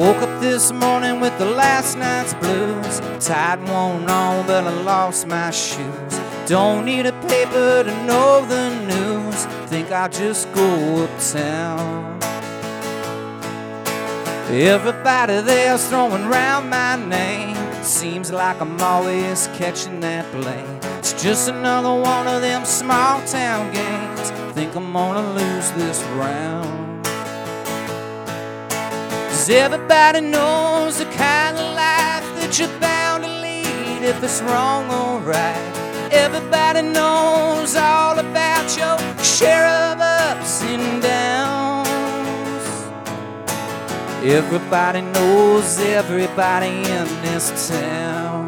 Woke up this morning with the last night's blues. Tied one on, but I lost my shoes. Don't need a paper to know the news. Think I'll just go uptown. Everybody there's throwing round my name. Seems like I'm always catching that blame. It's just another one of them small town games. Think I'm gonna lose this round. 'Cause everybody knows the kind of life that you're bound to lead if it's wrong or right. Everybody knows all about your share of ups and downs. Everybody knows everybody in this town.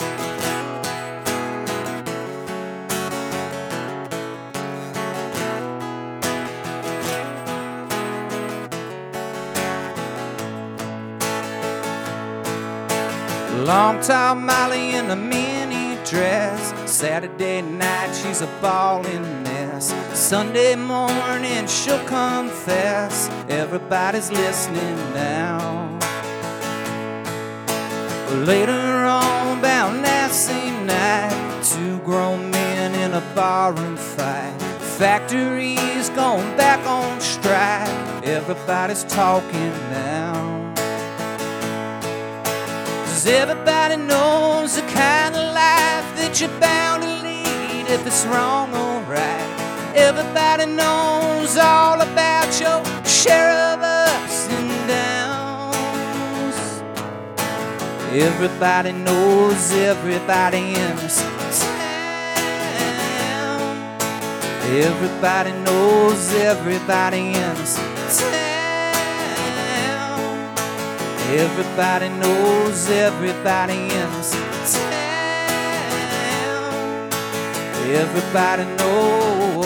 Long tall Molly in a mini dress. Saturday night she's a ballin' mess. Sunday morning she'll confess. Everybody's listening now. Later on, about that same night, two grown men in a barroom fight. Factories gone back on strike. Everybody's talking now. 'Cause everybody knows the kind of life that you're bound to lead if it's wrong or right. Everybody knows all about your share of ups and downs. Everybody knows everybody in this town. Everybody knows everybody in this town. Everybody knows everybody in this town. Everybody knows.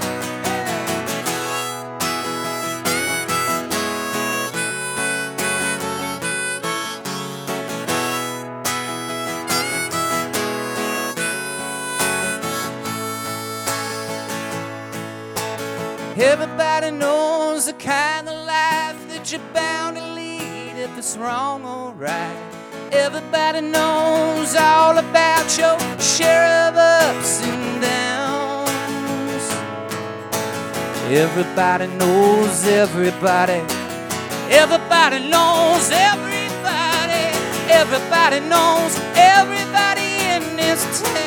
Everybody knows the kind of life that you're bound to lead if it's wrong or right. Everybody knows all about your share of ups and downs. Everybody knows everybody. Everybody knows everybody. Everybody knows everybody in this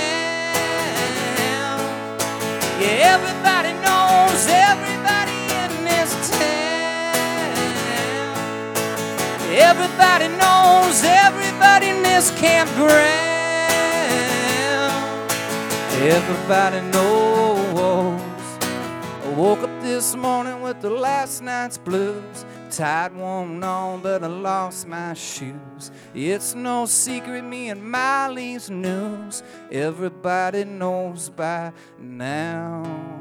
town. Yeah, everybody knows everybody in this town. Everybody knows everybody in this campground. Everybody knows. I woke up this morning with the last night's blues. Tied one on, but I lost my shoes. It's no secret, me and Miley's news. Everybody knows by now.